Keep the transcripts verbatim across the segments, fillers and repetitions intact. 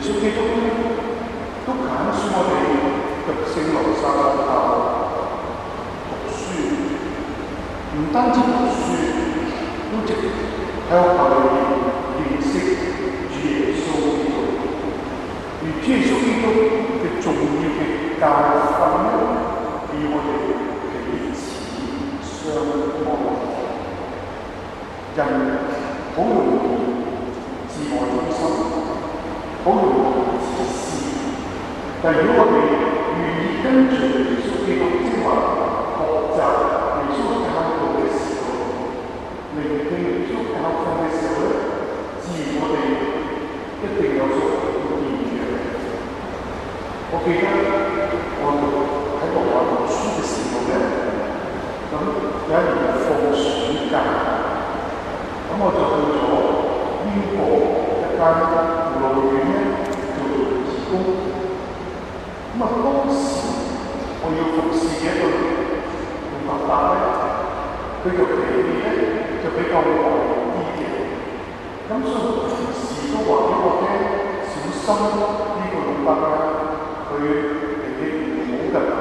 穌基督都揀選我哋讀聖羅撒學校讀書，唔單止讀書，都直喺學校裏面認識主耶穌基督。而主耶穌基督嘅重要嘅教訓咧，要我哋彼此相愛。人好容易自我中心，好容易自私。但如果我哋願意跟隨耶穌基督，即係話學習耶穌教導嘅時候，聆聽耶穌教訓嘅時候咧，自然我哋一定有所不一樣。我記得我喺羅馬讀書嘅時候咧，咁有一年放暑假。咁我就去咗英國一間護老院咧做義工。咁啊，當時我要服侍嘅一個老伯伯咧，佢嘅脾氣咧就比較壞啲嘅。咁所以同事都話俾我聽，小心呢個老伯伯，佢脾氣唔好㗎。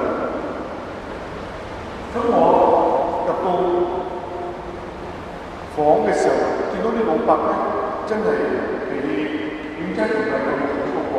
咁我入到房嘅時候，見到啲老伯咧，真係脾氣點解唔係咁好嗰個？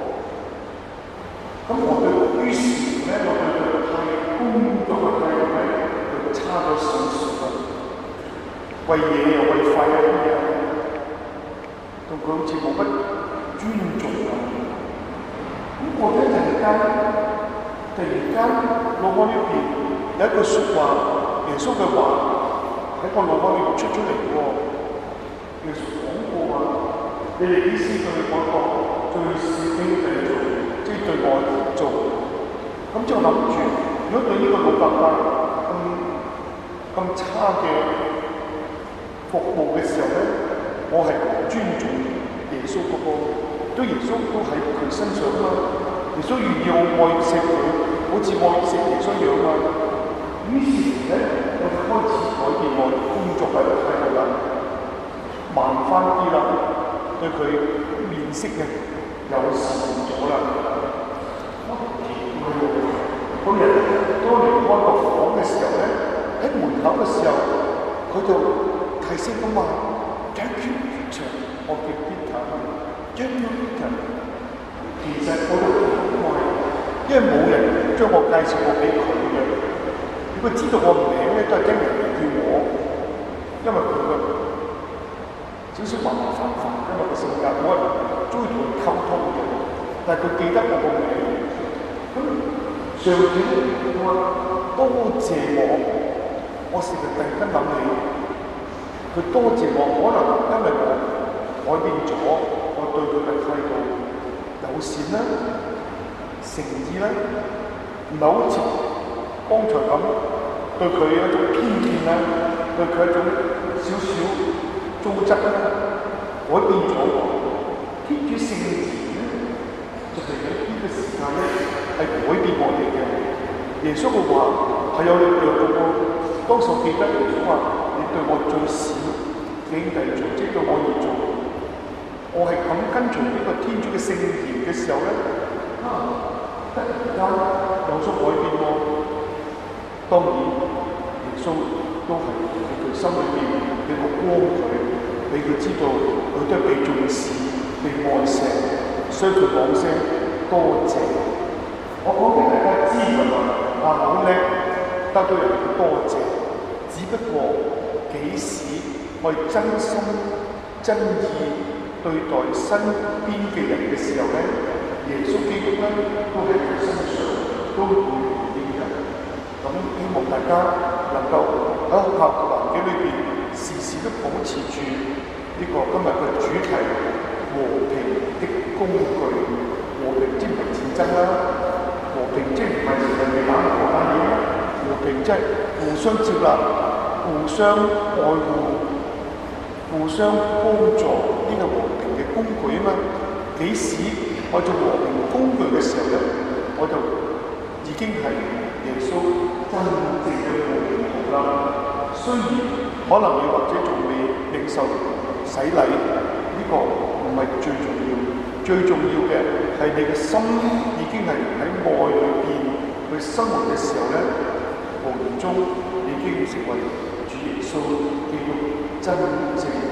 咁我對於是咧，我對佢態工作嘅態度咧，就差咗少少啦。為嘢又為快一啲啊，同佢好似冇乜尊重咁。咁過咗一陣間，突然間腦海呢邊有一句説話，耶穌嘅話。喺個腦海裏面出出嚟喎，耶穌講過話：你哋意思對嗰個最小嘅弟做，即係對我做。咁就諗住，如果對呢個老伯伯咁咁差嘅服務嘅時候咧，我係唔尊重耶穌嗰個，對耶穌都喺佢身上啊嘛。耶穌願意我愛錫佢，好似愛錫耶穌一樣啊。於是咧，我就開始改變我工作嘅態度啦，慢翻啲啦，對佢面色嘅友善咗啦。我奇怪喎，嗰日當離開個房嘅時候咧，喺門口嘅時候，佢就提醒咁話 ：Thank you, Peter。我叫 Peter，Thank you, Peter。其實我都奇怪，因為冇人將我介紹過俾佢嘅。佢知道我名咧，都係經人哋叫我，因為佢個少少麻麻煩煩，因為個性格我係中意同佢溝通嘅，但係佢記得我個名。咁上次佢話多謝我，我成日突然間諗起，佢多謝我，可能因為我改變咗我對佢嘅態度友善啦、誠意啦，唔係好似剛才咁對佢一種偏見啦，對佢一種少少糟質啦，改變咗我。天主聖言咧，就係喺呢個時間咧，係改變我哋嘅。耶穌嘅話係有力量嘅喎。當時我記得耶穌話：你對我最小嘅兄弟做，即係對我而做。我係咁跟隨呢個天主嘅聖言嘅時候咧，啊！突然間有所改變喎。當然，耶穌都係喺佢心裏邊俾個光佢，俾佢知道佢都係被重視、被愛錫，所以佢講聲多謝。我講俾大家知㗎嘛，啊好叻，得到人嘅多謝。只不過幾時我哋真心真意對待身邊嘅人嘅時候咧，耶穌基督咧都喺佢身上都會回應人。咁希望大家能夠喺學校嘅環境裏邊，時時都保持住呢個今日嘅主題：和平的工具。和平即唔係戰爭啦，和平即唔係人哋打我打你啦，和平即係互相接納、互相愛護、互相幫助，呢個和平嘅工具啊嘛。幾時我做和平工具嘅時候咧，我就已經係耶穌真正嘅和平徒啦。雖然可能你或者仲未領受洗禮， 呢個唔係最重要，最重要嘅係你嘅心已經係喺愛裏邊去生活嘅時候咧，無形中已經成為主耶穌基督真正